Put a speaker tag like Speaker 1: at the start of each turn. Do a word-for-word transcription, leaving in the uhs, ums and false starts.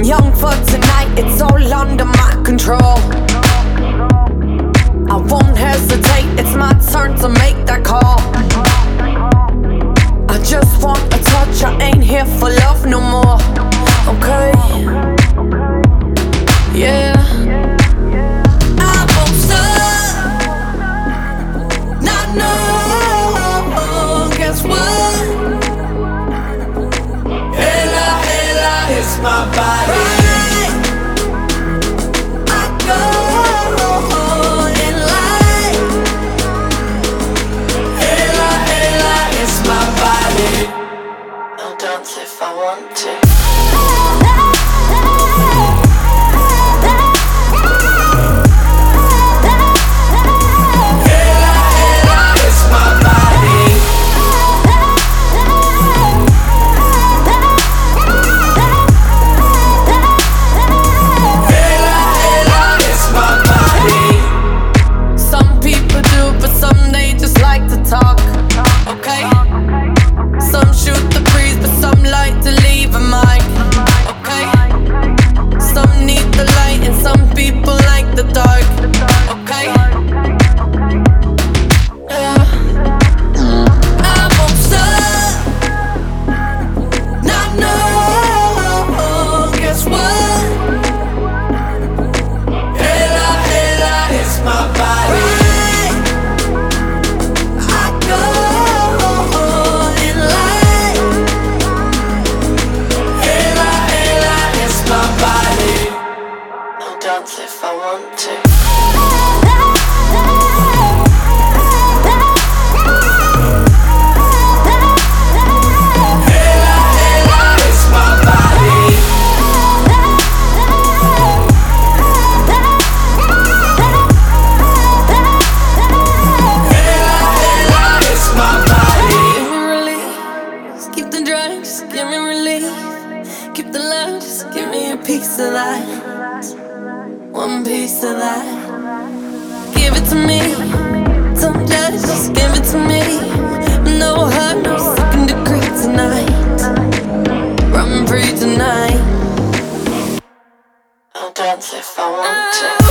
Speaker 1: I'm young for tonight, it's all under my control. I won't hesitate, it's my turn to make that call. I just want a touch, I ain't here for love no more. Okay, yeah. I won't stop, not no, guess what?
Speaker 2: Ella, Ella is my body.
Speaker 1: I go in light.
Speaker 2: Ella, Ella is my body.
Speaker 1: I'll dance if I want to. Talk, okay? Some shoot the breeze, but some like to leave a mic, okay? Some need the light and some people like the dark, okay? Yeah. I won't stop, not no, guess what?
Speaker 2: Ella, Ella is my body.
Speaker 1: Dance if I want to.
Speaker 2: Ella, Ella is my body. Ella, Ella is my body.
Speaker 1: Give me relief, just keep the drive, just give me relief. Keep the love, just give me a piece of that. One piece of that. Give it to me. Don't judge, just give it to me. No hurt, no second degree tonight. Run free tonight. I'll dance if I want to.